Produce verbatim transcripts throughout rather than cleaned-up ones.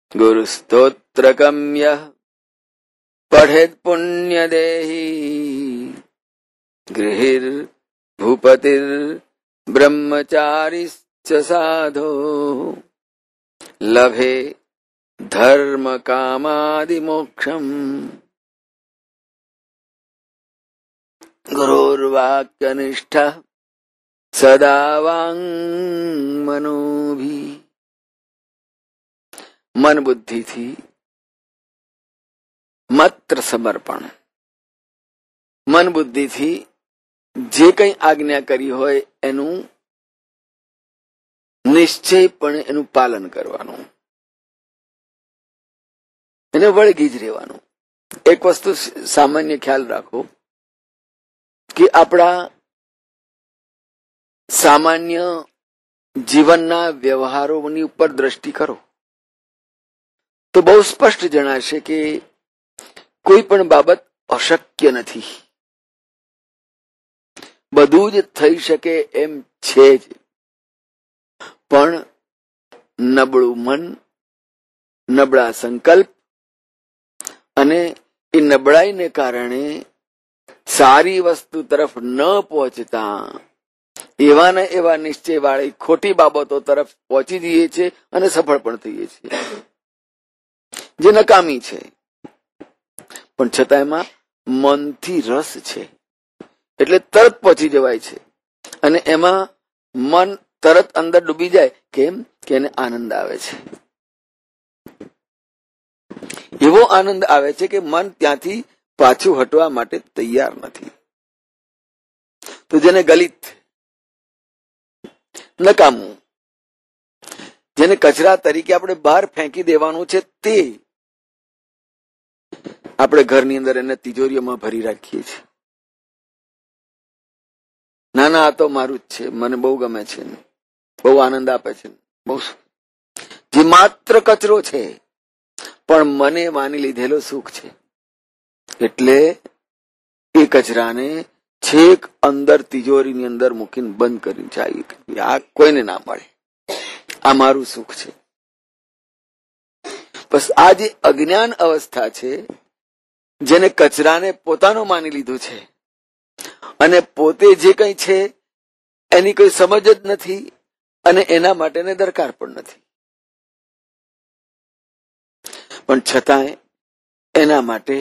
गुरुस्तोत्रकं यः पठेत् पुण्यदेही गृहीर्भूपतिर्ब्रह्मचारिश्च साधो लभे धर्म कामादिमोक्षम्। गुरोर्वाक्यनिष्ठः सदा वाङ्मनोभिः। मन बुद्धि थी માત્ર સમર્પણ, મન બુદ્ધિથી જે કંઈ આજ્ઞા કરી હોય એનું નિશ્ચયપણે એનું પાલન કરવાનું, એને વળગી જ રહેવાનું. એક વસ્તુ સામાન્ય ખ્યાલ રાખો કે આપણા સામાન્ય જીવનના વ્યવહારોની ઉપર દ્રષ્ટિ કરો તો બહુ સ્પષ્ટ જણાશે કે કોઈ પણ બાબત અશક્ય નથી. બધું જ થઈ શકે એમ છે જ, પણ નબળું મન, નબળા સંકલ્પ અને એ નબળાઈને કારણે સારી વસ્તુ તરફ ન પહોંચતા એવા ને એવા નિશ્ચય વાળી ખોટી બાબતો તરફ પહોંચી જઈએ છીએ અને સફળ પણ થઈએ છીએ, જે નકામી છે. પણ છતાં એમાં મનથી રસ છે એટલે તરત પહોંચી જવાય છે અને એમાં મન તરત અંદર ડૂબી જાય. કેમ કે એને આનંદ આવે છે, એવો આનંદ આવે છે કે મન ત્યાંથી પાછું હટવા માટે તૈયાર નથી. તો જેને ગલિત, નકામું, જેને કચરા તરીકે આપણે બહાર ફેંકી દેવાનું છે, તે આપણે ઘરની અંદર એને તિજોરીઓમાં ભરી રાખીએ છીએ. ના ના, આ તો મારું જ છે, મને બહુ ગમે છે, બહુ આનંદ આપે છે, બહુ, જે માત્ર કચરો છે પણ મને માની લીધેલો સુખ છે. એટલે એ કચરાને છેક અંદર તિજોરીની અંદર મૂકીને બંધ કરીને ચાલી, આ કોઈને ના મળે, આ મારું સુખ છે. બસ આ જે અજ્ઞાન અવસ્થા છે, જેને કચરાને પોતાનું માની લીધું છે અને પોતે જે કંઈ છે એની કોઈ સમજ જ નથી અને એના માટેને દરકાર પણ નથી, પણ છતાંય એના માટે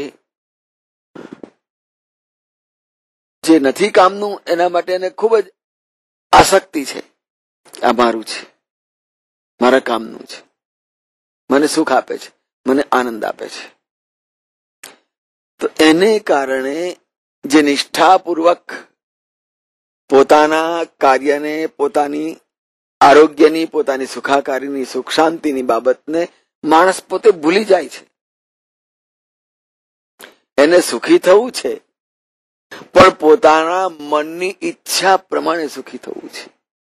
જે નથી કામનું એના માટે એને ખૂબ જ આસક્તિ છે. આ મારું છે, મારા કામનું છે, મને સુખ આપે છે, મને આનંદ આપે છે. તો એને કારણે જે નિષ્ઠાપૂર્વક પોતાના કાર્યને, પોતાની આરોગ્યની, પોતાની સુખાકારીની, સુખ શાંતિની બાબતને માણસ પોતે ભૂલી જાય છે. એને સુખી થવું છે પણ પોતાના મનની ઈચ્છા પ્રમાણે સુખી થવું છે.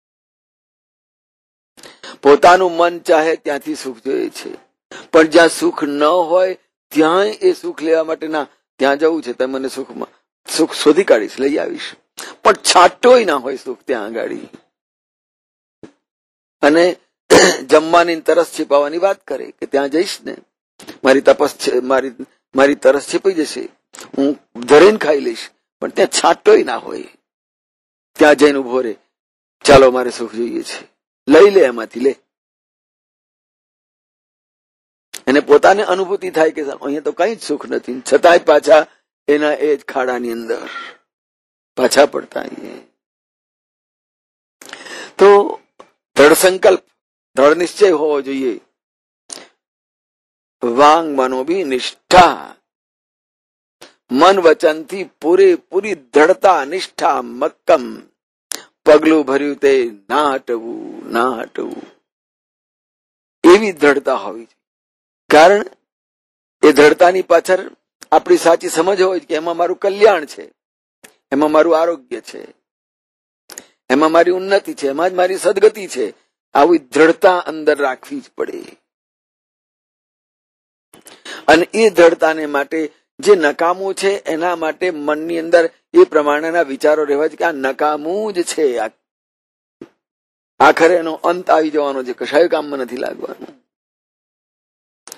પોતાનું મન ચાહે ત્યાંથી સુખ જોઈએ છે, પણ જ્યાં સુખ ન હોય ત્યાં એ સુખ લેવા માટે ના, ત્યાં જવું છે તો મને સુખમાં સુખ શોધી કાઢીશ, લઈ આવીશ, પણ છાંટોય ના હોય સુખ ત્યાં આગળ. અને જમવાની તરસ छिपाવવાની વાત કરે કે ત્યાં જઈશ ને મારી તપસ મારી મારી તરસ छिपाઈ જશે, હું ધરીને ખાઈ લઈશ, પણ ત્યાં છાંટોય ના હોય. ત્યાં જઈને ઉભો રે, ચાલો મારે સુખ જોઈએ છે, લઈ લે, એમાંથી લે. એને પોતાને અનુભૂતિ થાય કે અહીંયા તો કઈ જ સુખ નથી, છતાંય પાછા એના એ જ ખાડાની અંદર પાછા પડતા. તો દ્રઢ સંકલ્પ, દ્રઢ નિશ્ચય હોવો જોઈએ. વાંગ મનો બી નિષ્ઠા, મન વચનથી પૂરેપૂરી દ્રઢતા, નિષ્ઠા, મક્કમ, પગલું ભર્યું તે ના હટવું, ના હટવું, એવી દ્રઢતા હોવી જોઈએ. કારણ એ દ્રઢતાની પાછળ આપણી સાચી સમજ હોય કે એમાં મારું કલ્યાણ છે, એમાં મારું આરોગ્ય છે, એમાં મારી ઉન્નતિ છે, એમાં જ મારી સદગતિ છે. આવી દ્રઢતા અંદર રાખવી જ પડે. અને એ દ્રઢતાને માટે જે નકામું છે એના માટે મનની અંદર એ પ્રમાણેના વિચારો રહેવા છે કે આ નકામું જ છે, આખરે એનો અંત આવી જવાનો છે, કશાય કામમાં નથી લાગવાનું.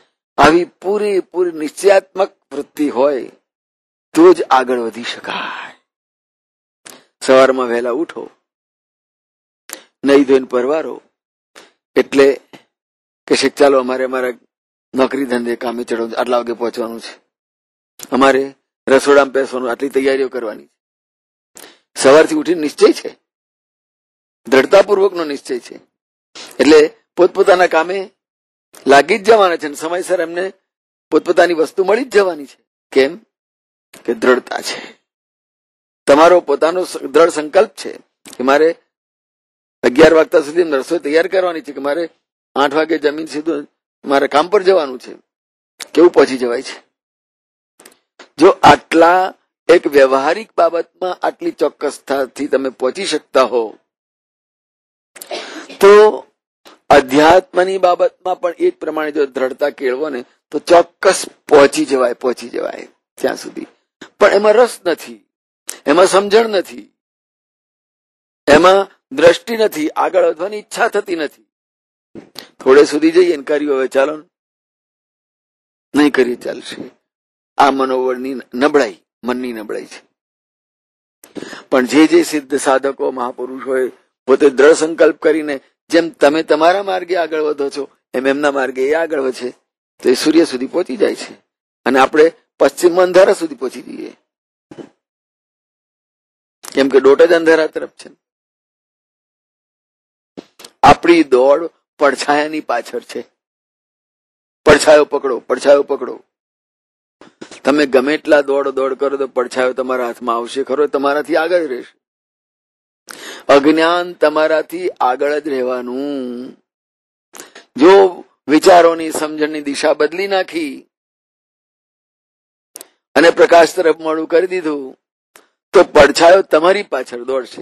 આવી પૂરેપૂરી નિશ્ચયાત્મક વૃત્તિ હોય તો જ આગળ વધી શકાય. સવારમાં વહેલા ઉઠો, નહીં ધોઈને પરવારો, એટલે કે શીખ ચાલો અમારે અમારા નોકરી ધંધે કામે ચડો, આટલા વાગે પહોંચવાનું છે, અમારે રસોડામાં બેસવાનું, આટલી તૈયારીઓ કરવાની છે. સવારથી ઉઠીને નિશ્ચય છે, દ્રઢતાપૂર્વકનો નિશ્ચય છે. એટલે પોતપોતાના કામે લાગી જ જવાના છે અને સમયસર એમને પોતપોતાની વસ્તુ મળી જ જવાની છે. કેમ કે દ્રઢતા છે. તમારો પોતાનો દ્રઢ સંકલ્પ છે કે મારે અગિયાર વાગતા સુધી રસોઈ તૈયાર કરવાની છે, કે મારે આઠ વાગે જમીન સીધું મારે કામ પર જવાનું છે. કેવું પહોંચી જવાય છે? જો આટલા એક વ્યવહારિક બાબતમાં આટલી ચોક્કસતાથી તમે પહોંચી શકતા હો, તો અધ્યાત્મની બાબતમાં પણ એ જ પ્રમાણે જો દ્રઢતા કેળવો ને તો ચોક્કસ પહોંચી જવાય પહોંચી જવાય ત્યાં સુધી. પણ એમાં રસ નથી, એમાં સમજણ નથી, એમાં દ્રષ્ટિ નથી, આગળ વધવાની ઈચ્છા થતી નથી. થોડે સુધી જઈએ ને કર્યું, હવે ચાલો નહીં કરીએ ચાલશે. આ મનોબળની નબળાઈ, મનની નબળાઈ છે. પણ જે જે સિદ્ધ સાધકો મહાપુરુષોએ પોતે દ્રઢ સંકલ્પ કરીને જેમ તમે તમારા માર્ગે આગળ વધો છો એમ એમના માર્ગે એ આગળ વધે તો એ સૂર્ય સુધી પહોંચી જાય છે અને આપણે પશ્ચિમ અંધારા સુધી પહોંચી જઈએ. કેમ કે દોટ જ અંધારા તરફ છે. આપણી દોડ પડછાયાની પાછળ છે. પડછાયો પકડો, પડછાયો પકડો. તમે ગમે એટલા દોડ દોડ કરો તો પડછાયો તમારા હાથમાં આવશે ખરો, તમારાથી આગળ રહેશે. અજ્ઞાન તમારાથી આગળ જ રહેવાનું. જો વિચારોની સમજણની દિશા બદલી નાખી અને પ્રકાશ તરફ મોડું કરી દીધું તો પડછાયો તમારી પાછળ દોડશે.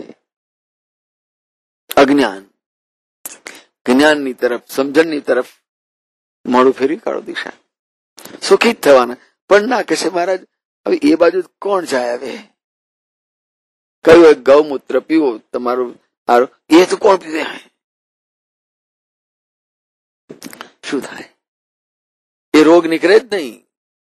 અજ્ઞાન જ્ઞાનની તરફ, સમજણની તરફ મોડું ફેરવી કાઢો દિશા. સુખી જ થવાના. પણ ના કહેશે મહારાજ હવે એ બાજુ કોણ જાય? હવે કયું ગૌમૂત્ર પીવો તમારું સારું, એ તો કોણ પીવે? શું થાય? એ રોગ નીકળે જ નહીં.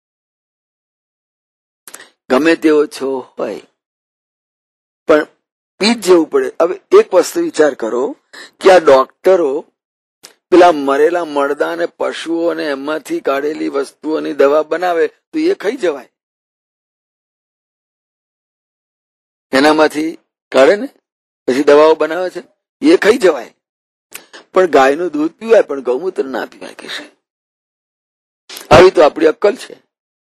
ગમે તેવો છો હોય પણ પી જ જવું પડે. હવે એક વસ્તુ વિચાર કરો કે આ ડોક્ટરો પેલા મરેલા મળદા અને પશુઓને એમાંથી કાઢેલી વસ્તુઓની દવા બનાવે તો એ ખાઈ જવાય. એનામાંથી કાઢે ને પછી દવાઓ બનાવે છે, એ ખાઈ જવાય. પણ ગાયનું દૂધ પીવાય પણ ગૌમૂત્ર ના પીવાય કે છે. આવી તો આપણી અક્કલ છે.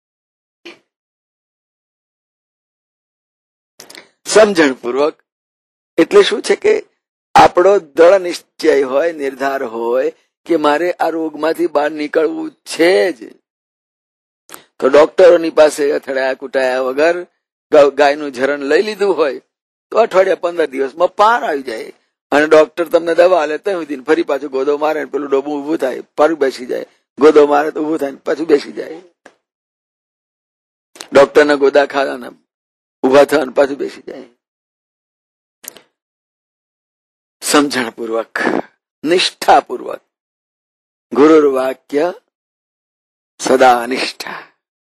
સમજણ પૂર્વક એટલે શું છે કે આપણો દ્રઢ નિશ્ચય હોય, નિર્ધાર હોય કે મારે આ રોગમાંથી બહાર નીકળવું છે જ, તો ડોક્ટરોની પાસે અથડાયા કુટાયા વગર ગાયનું ઝરણ લઈ લીધું હોય તો અઠવાડિયા પંદર દિવસમાં પાર આવી જાય અને ડોક્ટર તમને દવા આલે ત્યાં સુધી ફરી પાછું ગોદો મારે, પેલું ડોબું ઉભું થાય, પાછું બેસી જાય, ગોદો મારે તો ઉભું થાય પાછું બેસી જાય. ડોક્ટરના ગોદા ખાવાના, ઉભા થવાના પાછું બેસી જાય. સમજણ પૂર્વક, નિષ્ઠા પૂર્વક, ગુરુર વાક્ય સદા નિષ્ઠા.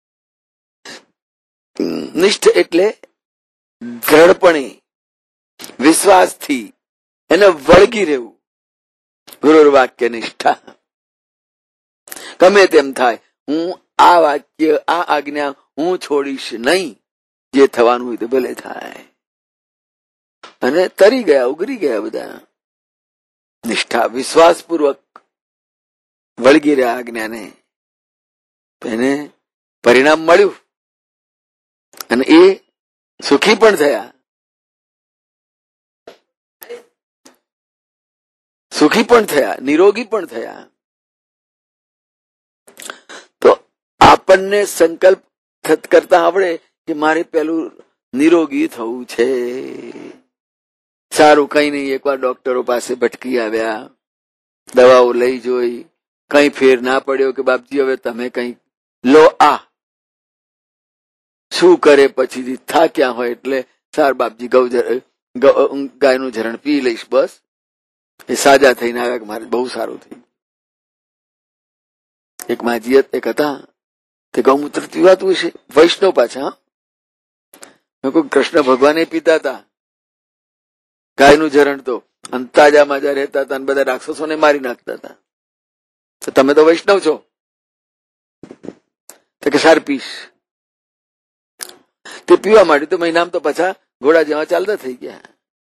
નિષ્ઠ એટલે દ્રઢપણે, વિશ્વાસથી એને વળગી રહેવું. ગુરુર વાક્ય નિષ્ઠા. ગમે તેમ થાય હું આ વાક્ય, આ આજ્ઞા હું છોડીશ નહીં. જે થવાનું હોય તો ભલે થાય. અને તરી ગયા, ઉગરી ગયા બધા. નિષ્ઠા, વિશ્વાસપૂર્વક વળગી રહ્યા આજ્ઞાને. એને પરિણામ મળ્યું અને એ સુખી પણ થયા. સુખી પણ થયા, નિરોગી પણ થયા. તો આપણને સંકલ્પ કરતા આવડે કે મારે પેલું નિરોગી થવું છે. સારું, કઈ નહીં, એકવાર ડોક્ટરો પાસે ભટકી આવ્યા, દવાઓ લઈ જોઈ, કઈ ફેર ના પડ્યો કે બાપજી હવે તમે કઈ લો આ. શું કરે પછીથી થાક્યા હોય એટલે સાર બાપજી ગૌ ગાયનું ઝરણ પી લઈશ, બસ. એ સાજા થઈને આવ્યા કે મારે બહુ સારું થયું. એક માજી એક હતા, તે ગૌમૂત્ર પીવાતું હશે, વૈષ્ણવ પાછા. મેં કોઈ કૃષ્ણ ભગવાને પીતા હતા ગાયનું ઝરણ, તો તાજા માજા રહેતા હતા અને બધા રાક્ષસોને મારી નાખતા હતા. તો તમે તો વૈષ્ણવ છો, તો કે સાર પીશ. તે પીવા માંડ્યું તો મહિનામાં તો પાછા ઘોડા જેવા ચાલતા થઈ ગયા.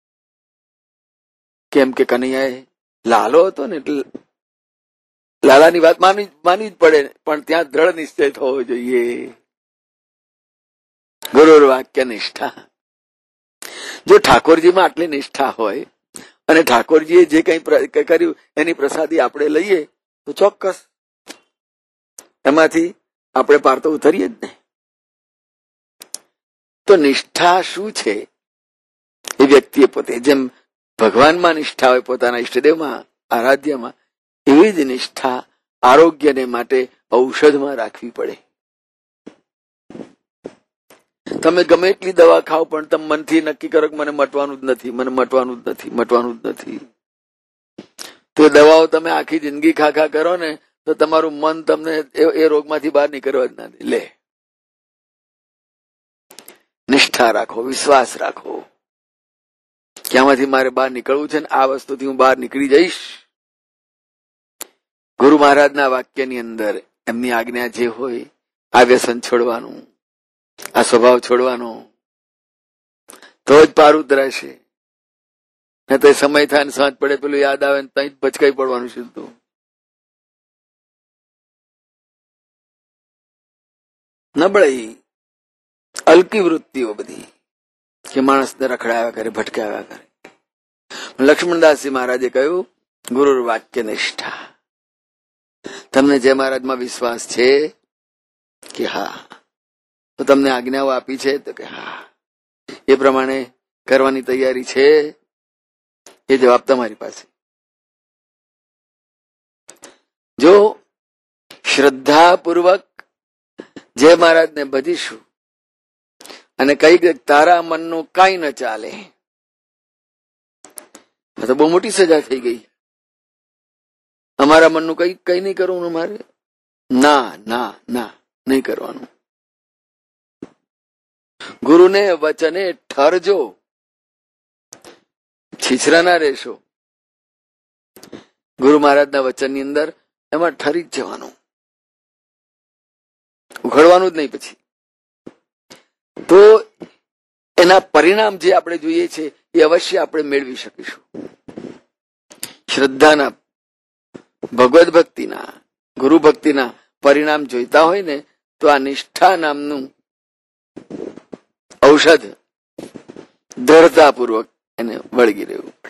કેમ કે કનૈયાએ લાલો હતો ને, એટલે લાલાની વાત માનવી માનવી જ પડે, પણ ત્યાં દ્રઢ નિશ્ચય થવો જોઈએ. ગુરુર વાક્ય નિષ્ઠા. જો ઠાકોરજીમાં આટલી નિષ્ઠા હોય અને ઠાકોરજીએ જે કઈ કર્યું એની પ્રસાદી આપણે લઈએ તો ચોક્કસ એમાંથી આપણે પાર તો ઉતરીએ જ ને. તો નિષ્ઠા શું છે એ વ્યક્તિએ પોતે, જેમ ભગવાનમાં નિષ્ઠા હોય, પોતાના ઈષ્ટદેવમાં, આરાધ્યમાં, એવી જ નિષ્ઠા આરોગ્યને માટે ઔષધમાં રાખવી પડે. તમે ગમે એટલી દવા ખાઓ પણ તમે મનથી નક્કી કરો કે મને મટવાનું જ નથી, મને મટવાનું જ નથી, મટવાનું જ નથી, તો દવાઓ તમે આખી જિંદગી ખા ખા કરો ને તો તમારું મન તમને એ રોગમાંથી બહાર નીકળવા જ ના દે. લે, નિષ્ઠા રાખો, વિશ્વાસ રાખો કે આમાંથી મારે બહાર નીકળવું છે ને આ વસ્તુથી હું બહાર નીકળી જઈશ. ગુરુ મહારાજના વાક્યની અંદર એમની આજ્ઞા જે હોય, આ વ્યસન છોડવાનું, આ સ્વભાવ છોડવાનો, તો જ પાર ઉતરાશે. ને તો સમય થાય ને સાંજ પડે પેલું યાદ આવે ને ત્યાં જ ભચકાઈ પડવાનું સીધું. નબળાઈ, અલકી વૃત્તિઓ બધી કે માણસને રખડાવ્યા કરે, ભટકાવ્યા કરે. લક્ષ્મણદાસજી મહારાજે કહ્યું ગુરુ વાક્ય નિષ્ઠા. તમને જે મહારાજમાં વિશ્વાસ છે કે હા, તો તમને આજ્ઞાઓ આપી છે તો કે હા, એ પ્રમાણે કરવાની તૈયારી છે, એ જવાબ તમારી પાસે. જો શ્રદ્ધાપૂર્વક જે મહારાજને ભજીશું અને કઈ તારા મનનું કઈ ન ચાલે, તો બહુ મોટી સજા થઈ ગઈ. અમારા મનનું કઈ કઈ નહીં કરવું મારે, ના ના ના નહીં કરવાનું. ગુરુને વચને ઠરજો, છીછરા ના રહેશો. ગુરુ મહારાજના વચનની અંદર એમાં ઠરી જ જવાનું, ઉઘડવાનું જ નહીં. પછી તો એના પરિણામ જે આપણે જોઈએ છે એ અવશ્ય આપણે મેળવી શકીશું. શ્રદ્ધાના, ભગવદ ભક્તિના, ગુરુ ભક્તિના પરિણામ જોઈતા હોય ને તો આ નિષ્ઠા નામનું ઔષધ દ્રઢતાપૂર્વક એને વળગી રહેવું પડે.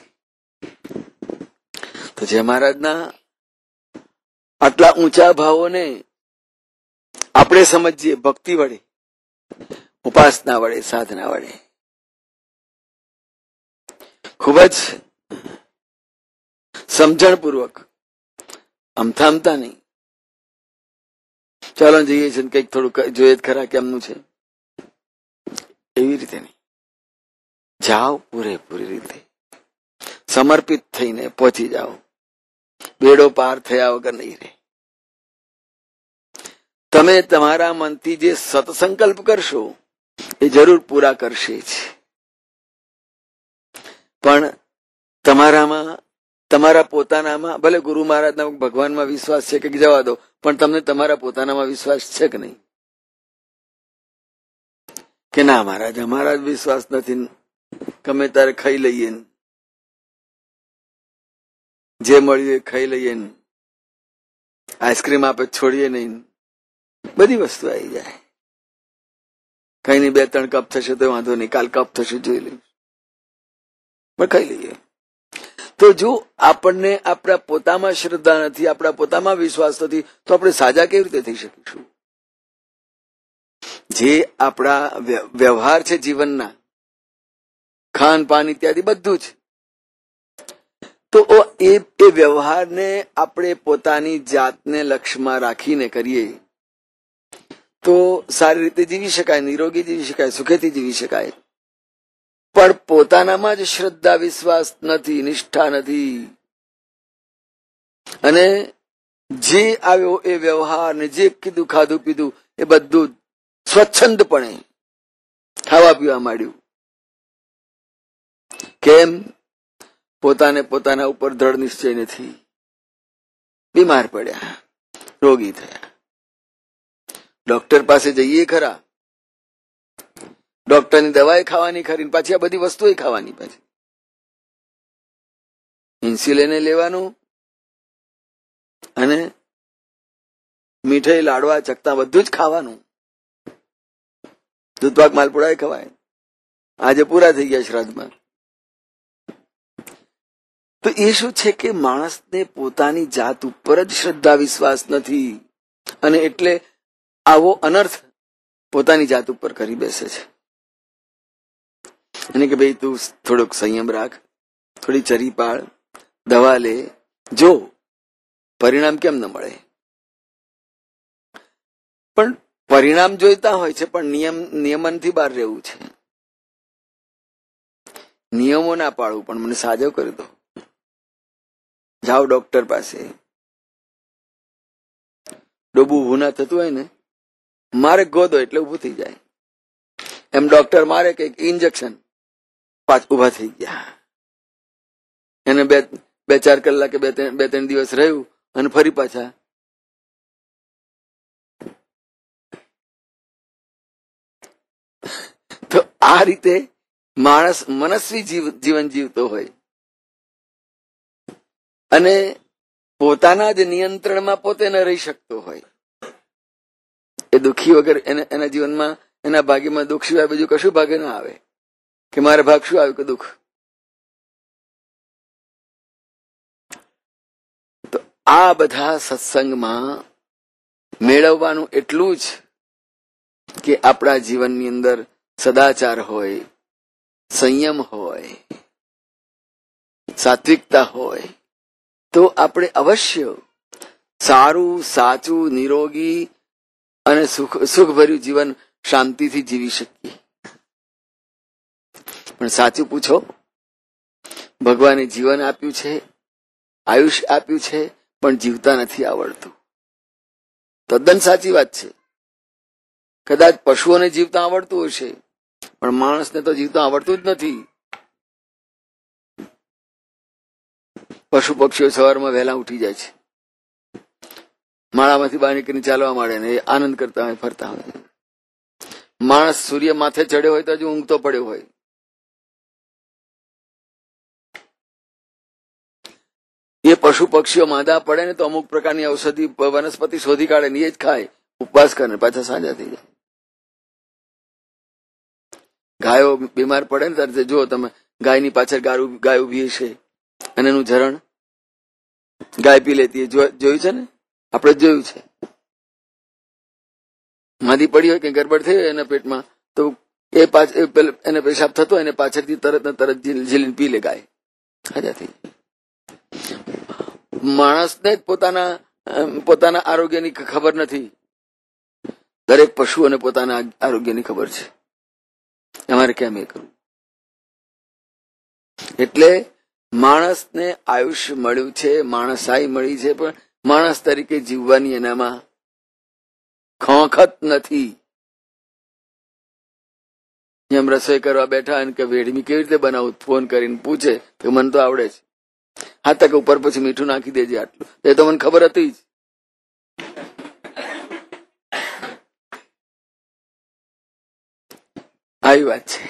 તો જે મહારાજના આટલા ઊંચા ભાવોને આપણે સમજીએ ભક્તિ વડે, ઉપાસના વડે, સાધના વડે, ખૂબ જ સમજણપૂર્વક, અમથા અમથા નહીં, ચાલો જઈએ છીએ કંઈક થોડું જોઈએ ખરા કેમનું છે, એવી રીતે નહીં. જાઓ પૂરેપૂરી રીતે સમર્પિત થઈને પહોંચી જાઓ. બેડો પાર થયા વગર નહીં રહે. તમે તમારા મનથી જે સત્સંકલ્પ કરશો એ જરૂર પૂરા કરશે જ, પણ તમારામાં, તમારા પોતાનામાં, ભલે ગુરુ મહારાજના ભગવાનમાં વિશ્વાસ છે કે જવા દો, પણ તમને તમારા પોતાનામાં વિશ્વાસ છે કે નહીં? કે ના મહારાજ અમારા જ વિશ્વાસ નથી, ગમે તારે ખાઈ લઈએ, જે મળ્યું એ ખાઈ લઈએ, આઈસ્ક્રીમ આપે છોડીએ નહીં, બધી વસ્તુ આવી જાય. કઈ નહીં, બે ત્રણ કપ થશે તો વાંધો નહીં, કાલ કપ થશે જોઈ લઈશ, પણ ખાઈ લઈએ. તો જો આપણને આપણા પોતામાં શ્રદ્ધા નથી, આપણા પોતામાં વિશ્વાસ નથી, તો આપણે સાજા કેવી રીતે થઈ શકીશું? જે આપણા વ્યવહાર છે જીવનના, ખાન પાન ઇત્યાદિ બધું જ, તો એ વ્યવહારને આપણે પોતાની જાતને લક્ષ્યમાં રાખીને કરીએ તો સારી રીતે જીવી શકાય, નિરોગી જીવી શકાય, સુખેથી જીવી શકાય. પણ પોતાનામાં જ શ્રદ્ધા વિશ્વાસ નથી, નિષ્ઠા નથી, અને જે આવ્યો એ વ્યવહાર ને જે કીધું ખાધું પીધું એ બધું સ્વચ્છંદપણે ખાવા પીવા માંડ્યું. કેમ? પોતાને પોતાના ઉપર દ્રઢ નિશ્ચય નથી. બીમાર પડ્યા, રોગી થયા. ડોક્ટર પાસે જઈએ ખરા, ડોક્ટરની દવાએ ખાવાની ખરી, પાછી આ બધી વસ્તુઓ ખાવાની, પાછી ઇન્સ્યુલિન લેવાનું અને મીઠાઈ લાડવા ચકતા બધું જ ખાવાનું. દૂધપાક માલપુડા ખવાય. આજે પૂરા થઈ ગયા શ્રાદ્ધમાં. તો એ શું છે કે માણસને પોતાની જાત ઉપર જ શ્રદ્ધા વિશ્વાસ નથી, અને એટલે આવો અનર્થ પોતાની જાત ઉપર કરી બેસે છે. અને કે ભાઈ તું થોડોક સંયમ રાખ, થોડી ચરી પાળ, દવા લે, જો પરિણામ કેમ ન મળે. પણ પરિણામ જોઈતા હોય છે, પણ નિયમ નિયમનથી બહાર રહેવું છે. નિયમો ના પાડવું, પણ મને સાજો કરી દો. જાઓ ડોક્ટર પાસે. ડોબું ઊભું ના થતું હોય ને, મારે ગોદો એટલે ઊભું થઈ જાય. એમ ડોક્ટર મારે કે ઇન્જેક્શન, પાછ ઉભા થઈ ગયા. એને બે બે ચાર કલાકે બે બે ત્રણ દિવસ રહ્યું અને ફરી પાછા. તો આ રીતે માણસ મનસ્વી જીવન જીવતો હોય અને પોતાના જ નિયંત્રણમાં પોતે ન રહી શકતો હોય. એ દુઃખી વગર એના જીવનમાં, એના ભાગ્યમાં દુઃખ સિવાય બીજું કશું ભાગે ના આવે. કે મારે ભાગ શું આવ્યું કે દુઃખ. તો આ બધા સત્સંગમાં મેળવવાનું એટલું જ કે આપણા જીવનની અંદર સદાચાર હોય, સંયમ હોય, સાત્વિકતા હોય, તો આપણે અવશ્ય સારું, સાચું, નિરોગી અને સુખ સુખભર્યું જીવન શાંતિથી જીવી શકીએ. પણ સાચું પૂછો, ભગવાને જીવન આપ્યું છે, આયુષ્ય આપ્યું છે, પણ જીવતા નથી આવડતું. તદ્દન સાચી વાત છે. કદાચ પશુઓને જીવતા આવડતું હશે, પણ માણસને તો જીવતા આવડતું જ નથી. પશુ પક્ષીઓ સવારમાં વહેલા ઉઠી જાય છે, માળામાંથી બહાર નીકળીને ચાલવા માંડે ને આનંદ કરતા હોય, ફરતા હોય. માણસ સૂર્ય માથે ચડ્યો હોય તો હજુ ઊંઘતો પડ્યો હોય. એ પશુ પક્ષીઓ માંદા પડે ને તો અમુક પ્રકારની ઔષધિ વનસ્પતિ શોધી કાઢે ને એ જ ખાય, ઉપવાસ કરે, પાછા સાજા થઈ જાય. ગાયો બીમાર પડે ને ત્યારે જો તમે ગાયની પાછળ ગાય ઉભી છે અને એનું ઝરણ ગાય પી લેતી, જોયું છે ને, આપણે જોયું છે. માદી પડી હોય કે ગરબડ થઈ હોય એના પેટમાં, તો એ એને પેશાબ થતો હોય એને પાછળથી તરત ને તરત ઝીલીને પી લે ગાય, સાજા થઈ. માણસને જ પોતાના પોતાના આરોગ્યની ખબર નથી. દરેક પશુઓને પોતાના આરોગ્યની ખબર છે. અમારે કેમ એ કરવું? એટલે માણસને આયુષ્ય મળ્યું છે, માણસાઈ મળી છે, પણ માણસ તરીકે જીવવાની એનામાં ખોખત નથી. જેમ રસોઈ કરવા બેઠા અને કે વેડમી કેવી રીતે બનાવું, ફોન કરીને પૂછે તો મને તો આવડે છે. હા, તક ઉપર પછી મીઠું નાખી દેજે, આટલું. એ તો મને ખબર હતી જ. આવી વાત છે.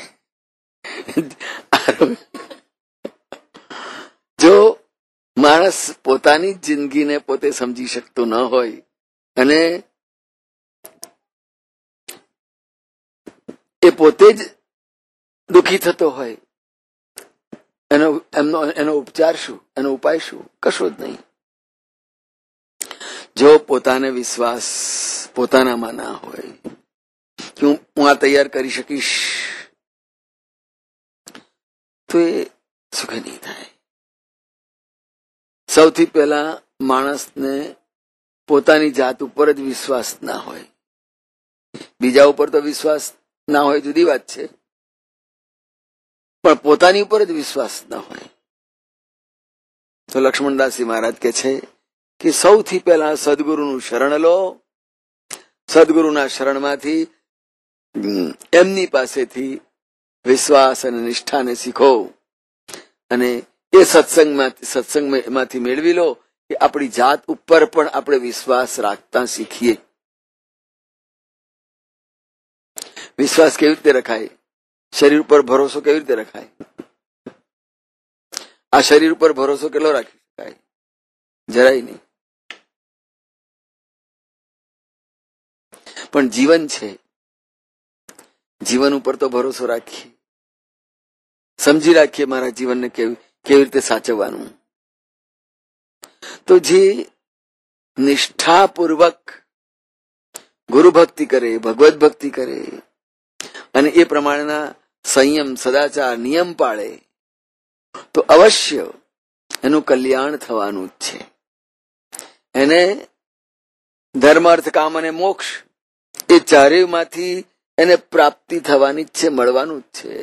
જો માણસ પોતાની જિંદગીને પોતે સમજી શકતો ન હોય અને એ પોતે જ દુઃખી થતો હોય, એનો એમનો એનો ઉપચાર શું, એનો ઉપાય શું? કશો જ નહીં. જો પોતાને વિશ્વાસ પોતાનામાં ના હોય કે હું આ તૈયાર કરી શકીશ, તો એ સુખી નહીં થાય. સૌથી પહેલા માણસને પોતાની જાત ઉપર જ વિશ્વાસ ના હોય. બીજા ઉપર તો વિશ્વાસ ના હોય જુદી વાત છે, પણ પોતાની ઉપર જ વિશ્વાસ ના હોય. તો લક્ષ્મણદાસજી મહારાજ કે છે કે સૌથી પહેલા સદગુરુનું શરણ લો, સદગુરુના શરણમાંથી એમની પાસેથી વિશ્વાસ અને નિષ્ઠાને શીખો અને એ સત્સંગમાંથી સત્સંગમાંથી મેળવી લો કે આપણી જાત ઉપર પણ આપણે વિશ્વાસ રાખતા શીખીએ. વિશ્વાસ કેવી રીતે રખાય? શરીર ઉપર ભરોસો કેવી રીતે રખાય? આ શરીર ઉપર ભરોસો કેટલો રાખી શકાય? જરાય નહીં. પણ જીવન છે, જીવન ઉપર તો ભરોસો રાખીએ, સમજી રાખીએ મારા જીવનને કેવી કેવી રીતે સાચવવાનું. તો જે નિષ્ઠાપૂર્વક ગુરુ ભક્તિ કરે, ભગવત ભક્તિ કરે અને એ પ્રમાણેના સંયમ, સદાચાર, નિયમ પાળે તો અવશ્ય એનું કલ્યાણ થવાનું જ છે. એને ધર્મ, અર્થ, કામ અને મોક્ષ એ ચારેયમાંથી એને પ્રાપ્તિ થવાની જ છે, મળવાનું જ છે.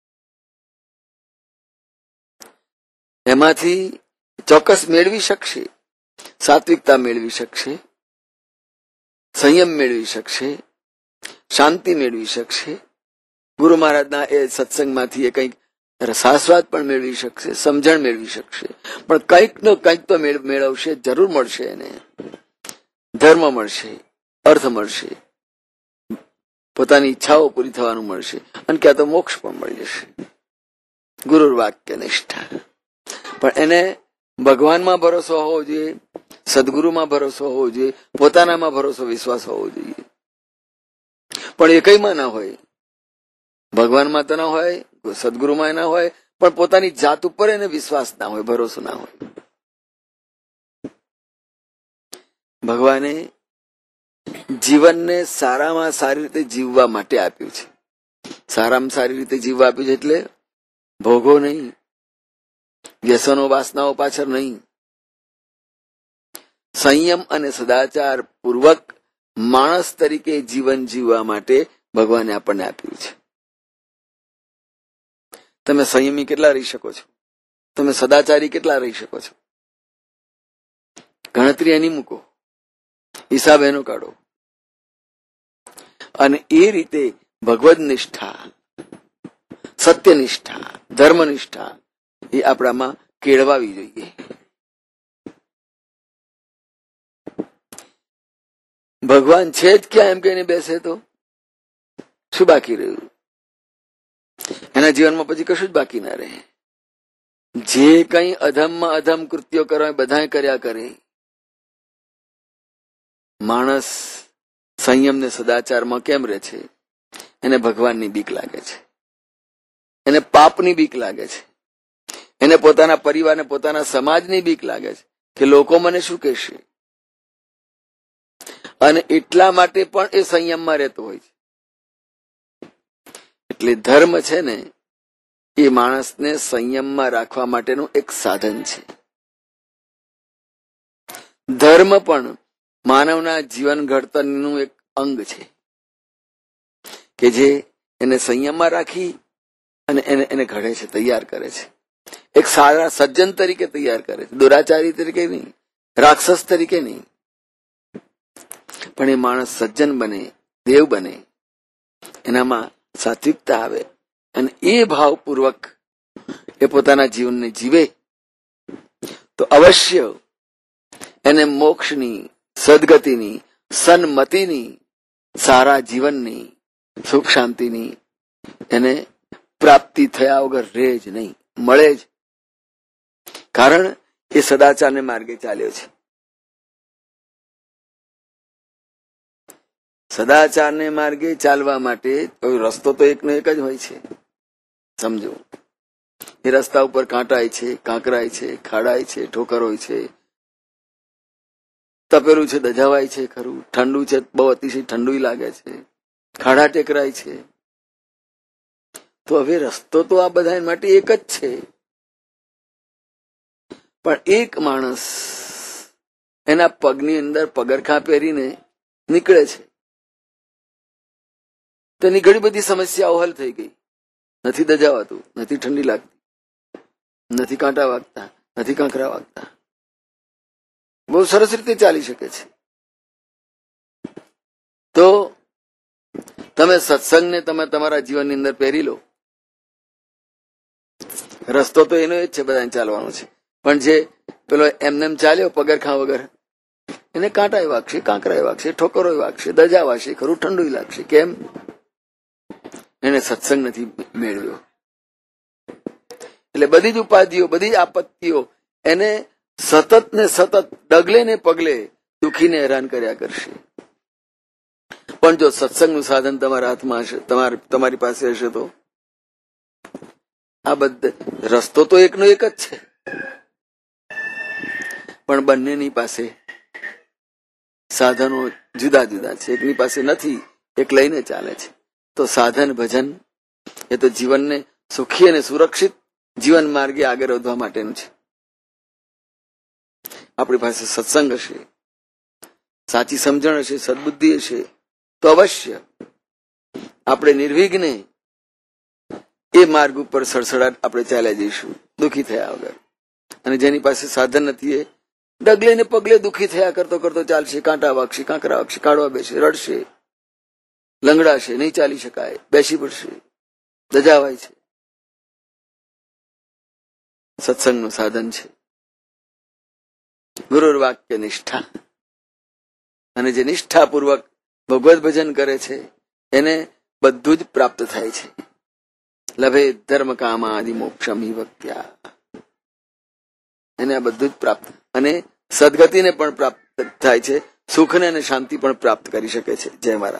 એમાંથી ચોક્કસ મેળવી શકશે, સાત્વિકતા મેળવી શકશે, સંયમ મેળવી શકશે, શાંતિ મેળવી શકશે, ગુરુ મહારાજના એ સત્સંગમાંથી એ કંઈક રસાસ્વાદ પણ મેળવી શકશે, સમજણ મેળવી શકશે. પણ કંઈક નો કંઈક તો મેળવશે, જરૂર મળશે. એને ધર્મ મળશે, અર્થ મળશે, પોતાની ઈચ્છાઓ પૂરી થવાનું મળશે અને ક્યાં તો મોક્ષ પણ મળી જશે. ગુરુ વાક્ય નિષ્ઠા. પણ એને ભગવાનમાં ભરોસો હોવો જોઈએ, સદગુરુમાં ભરોસો હોવો જોઈએ, પોતાનામાં ભરોસો, વિશ્વાસ હોવો જોઈએ. પણ એ કઈમાં ના હોય, ભગવાનમાં તો ના હોય, સદગુરુમાં ના હોય, પણ પોતાની જાત ઉપર એને વિશ્વાસ ના હોય, ભરોસો ના હોય. ભગવાને જીવનને સારામાં સારી રીતે જીવવા માટે આપ્યું છે. સારામાં સારી રીતે જીવવા આપ્યું છે એટલે ભોગો નહીં, વ્યસનો, વાસનાઓ પાછળ નહીં. સંયમ અને સદાચાર પૂર્વક માણસ તરીકે જીવન જીવવા માટે ભગવાને આપણને આપ્યું છે. તમે સંયમી કેટલા રહી શકો છો? તમે સદાચારી કેટલા રહી શકો છો? ગણતરી એની મૂકો, હિસાબ એનો કાઢો. અને એ રીતે ભગવદ નિષ્ઠા, સત્યનિષ્ઠા, ધર્મનિષ્ઠા એ આપણામાં કેળવાવી જોઈએ. ભગવાન છે જ ક્યાં એમ કહીને બેસે તો શું બાકી રહ્યું? એના જીવનમાં પછી કશું જ બાકી ના રહે. જે કઈ અધમમાં અધમ કૃત્યો કરવા બધા કર્યા કરે. માણસ સંયમ ને સદાચારમાં કેમ રહે છે? એને ભગવાનની બીક લાગે છે, એને પાપની બીક લાગે છે, એને પોતાના પરિવારને, પોતાના સમાજની બીક લાગે છે કે લોકો મને શું કહેશે. અને એટલા માટે પણ એ સંયમમાં રહેતો હોય છે. એટલે ધર્મ છે ને એ માણસને સંયમમાં રાખવા માટેનું એક સાધન છે. ધર્મ પણ માનવના જીવન ઘડતરનું એક અંગ છે કે જે એને સંયમમાં રાખી અને એને એને ઘડે છે, તૈયાર કરે છે. એક સારા સજ્જન તરીકે તૈયાર કરે છે, દુરાચારી તરીકે નહીં, રાક્ષસ તરીકે નહીં. પણ એ માણસ સજ્જન બને, દેવ બને, એનામાં સાત્વિકતા આવે અને એ ભાવપૂર્વક એ પોતાના જીવનને જીવે તો અવશ્ય એને મોક્ષની, સદગતિની, સન્મતિની, સારા જીવનની, સુખ શાંતિની એને પ્રાપ્તિ થયા વગર રહે જ નહીં, મળે જ. કારણ એ સદાચારને માર્ગે ચાલ્યો છે. સદાચારને માર્ગે ચાલવા માટે રસ્તો તો એકનો એક જ હોય છે. સમજો, એ રસ્તા ઉપર કાંટાય છે, કાંકરાય છે, ખાડાય છે, ઠોકર હોય છે, તપેલું છે, દજાવાય છે, ખરું ઠંડુ છે, બહુ અતિશય ઠંડુ લાગે છે, ખાડા ટેકરાય છે. તો હવે રસ્તો તો આ બધા માટે એક જ છે. પણ એક માણસ એના પગની અંદર પગરખા પહેરીને નીકળે છે, તેની ઘણી બધી સમસ્યાઓ હલ થઈ ગઈ. નથી દજાવાતું, નથી ઠંડી લાગતી, નથી કાંટા વાગતા, નથી કાંકરા વાગતા. બહુ સરસ રીતે ચાલી શકે છે. તો તમે સત્સંગને તમે તમારા જીવનની અંદર પહેરી લો. રસ્તો તો એનો જ છે, બધાને ચાલવાનો છે, પણ જે પેલો એમનેમ ચાલ્યો પગરખાં વગર, એને કાંટા વાગશે, કાંકરા વાગશે, ઠોકરો વાગશે, દજા વાગશે, ખરું ઠંડુ લાગશે. કેમ? એને સત્સંગ નથી મેળવ્યો. એટલે બધી જ ઉપાધિઓ, બધી જ આપત્તિઓ એને સતત ને સતત ડગલે ને પગલે દુખીને હેરાન કર્યા કરશે. પણ જો સત્સંગનું સાધન તમારા હાથમાં હશે, તમારી પાસે હશે, તો આ બધા રસ્તો તો એકનો એક જ છે, પણ બંનેની પાસે સાધનો જુદા જુદા છે. એકની પાસે નથી, એક લઈને ચાલે છે. તો સાધન ભજન એ તો જીવનને સુખી અને સુરક્ષિત જીવન માર્ગે આગળ વધવા માટેનું છે. આપણી પાસે સત્સંગ હશે, સાચી સમજણ હશે, સદબુદ્ધિ હશે, તો અવશ્ય આપણે નિર્વિઘ્ને એ માર્ગ ઉપર સડસડાટ આપણે ચાલ્યા જઈશું, દુઃખી થયા વગર. અને જેની પાસે સાધન નથી એ ડગલે ને પગલે દુઃખી થયા કરતો કરતો ચાલશે, કાંટા વાગશે, કાંકરા વાગશે, કાઢવા બેસે, રડશે, લંગડાશે, નહીં ચાલી શકાય, બેસી પડશે, દજાવાય છે. સત્સંગનું સાધન છે ગુરુર વાક્ય નિષ્ઠા, અને જે નિષ્ઠાપૂર્વક ભગવત ભજન કરે છે એને બધું જ પ્રાપ્ત થાય છે. લભે ધર્મ કામાદિ મોક્ષમ હિ ભક્ત્યા, એને આ બધું જ પ્રાપ્ત, અને સદગતિને પણ પ્રાપ્ત થાય છે, સુખને અને શાંતિ પણ પ્રાપ્ત કરી શકે છે. જય મહારાજ.